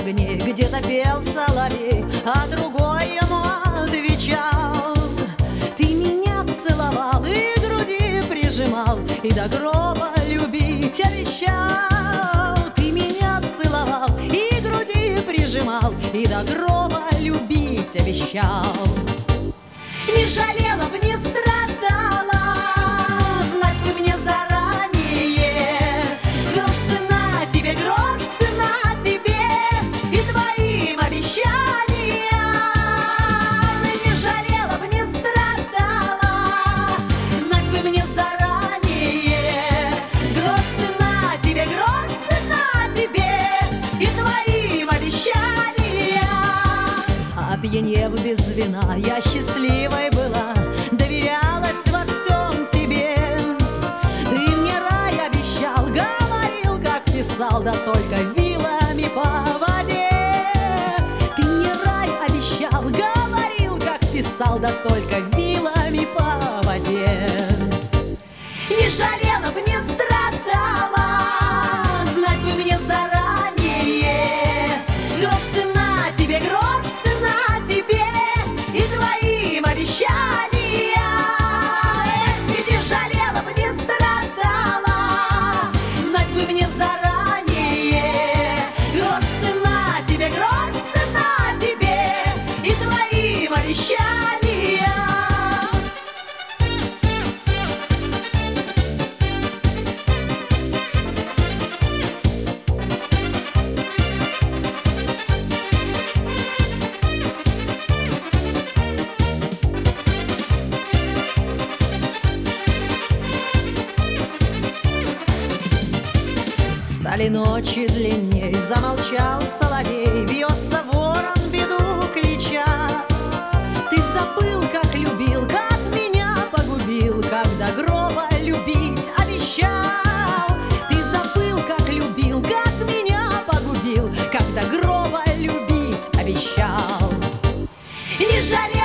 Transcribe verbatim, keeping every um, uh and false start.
огней где-то пел соловей, а другой ему отвечал: ты меня целовал и груди прижимал, и до гроба любить обещал. Ты меня целовал и груди прижимал, и до гроба любить обещал. Не жалела б, не страдала, знать бы мне заранее. Грош цена тебе, грош цена тебе и твоим обещаниям. Не жалела б, не страдала, знать бы мне заранее. Грош цена тебе, грош цена тебе и твоим обещаниям. Опьянев без вина, я счастливой была, доверялась во всем тебе. Ты мне рай обещал, говорил, как писал, да только вилами по воде. Ты мне рай обещал, говорил, как писал, да только вилами по воде. Не жалела б, не страдала, знать бы мне заранее. Грош цена тебе, грош цена тебе и твоим обещаниям. Не жалела б, не страдала, знать бы мне заранее. Грош цена тебе, грош цена тебе и твоим обещаниям. Стали ночи длинней, замолчал соловей, бьется ворон, беду клича. Ты забыл, как любил, как меня погубил, когда гроба любить обещал. Ты забыл, как любил, как меня погубил, когда гроба любить обещал. Не жалей